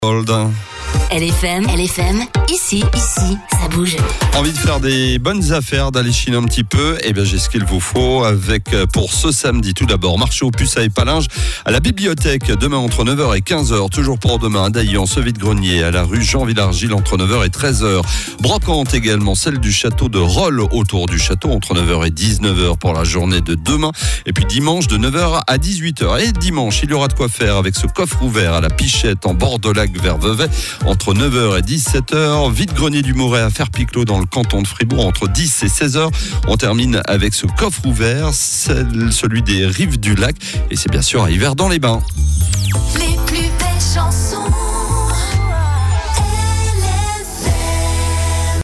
LFM, ici, ça bouge. Envie de faire des bonnes affaires, d'aller chiner un petit peu? Eh bien, j'ai ce qu'il vous faut avec, pour ce samedi, tout d'abord, marché aux puces à Épalinges, à la bibliothèque, demain entre 9h et 15h, toujours pour demain, à Daillan, ce vide-grenier, à la rue Jean-Villargil, entre 9h et 13h. Brocante également, celle du château de Rolles, autour du château, entre 9h et 19h pour la journée de demain. Et puis dimanche, de 9h à 18h. Et dimanche, il y aura de quoi faire avec ce coffre ouvert à la Pichette, en bord de lac vers Vevey, entre 9h et 17h. Vide-grenier du Mouret à Ferpiclot dans le canton de Fribourg entre 10 et 16h. On termine avec ce coffre ouvert, celui des rives du lac. Et c'est bien sûr à Yverdon-les-Bains. Les plus belles chansons.